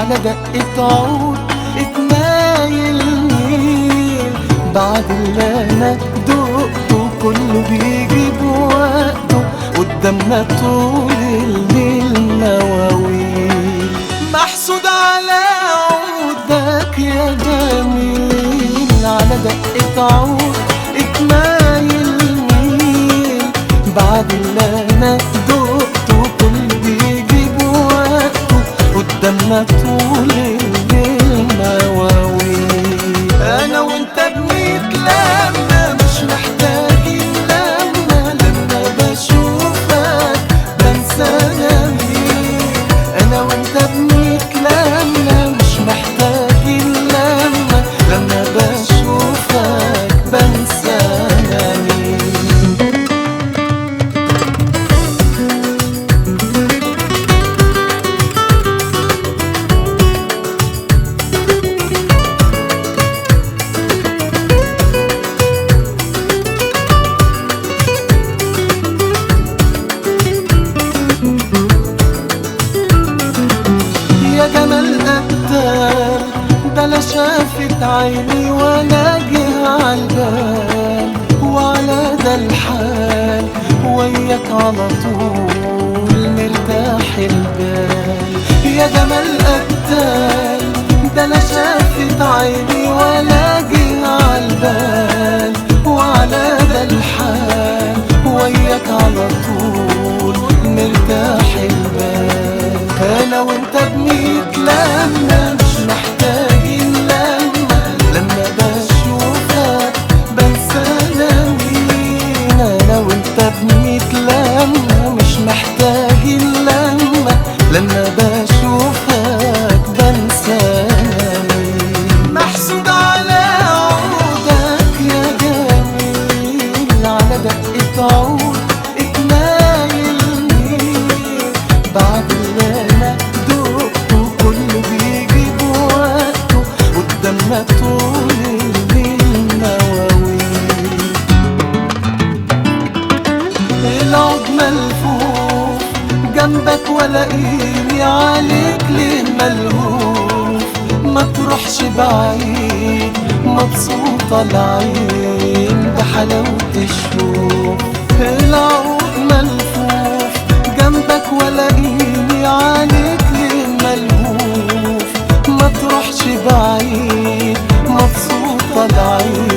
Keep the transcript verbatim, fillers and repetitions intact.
على دقة عود اتنايل مين بعد اللي انا دقته كله بيجي بوقته قدامنا طول الليل مواويل. محسود على عودك يا جميل على دقة عود اتنايل مين بعد اللي انا دقته كله بيجي بوقته قدامنا طول الليل مواويل. انا وانت بنتلمى مش محتاجين لما لما بشوفك بنسى انا مين. انا وانت بنتلمى مش محتاجين لما لما بشوفك بنسى انا مين. يا جمال قدام ده لا شافت عيني ولا جه عالبال وعلى ده الحال وياك على طول مرتاح البال. يا جمال قدام ده لا شافت عيني ولا جه عالبال وعلى ده الحال وياك على طول مرتاح البال. انا وانت بنتلمى مش محتاجين لما لما بشوفك بنسى انا مين. انا وانت بنتلمى مش محتاجين لما لما بشوفك بنسى انا مين. محسود على عودك يا جميل على دقة عود اتنايل مين بعد اللي انا دقته كله بيجي بوقته قدامنا طول الليل مواويل. العود ملفوف جنبك ولاقيني عليك ليه ملهوف ما تروحش بعيد مبسوطة العين بحلاوة الشوف. العود ملفوف جنبك ولاقيني عليك ليه ملهوف ما تروحش بعيد مبسوطة العين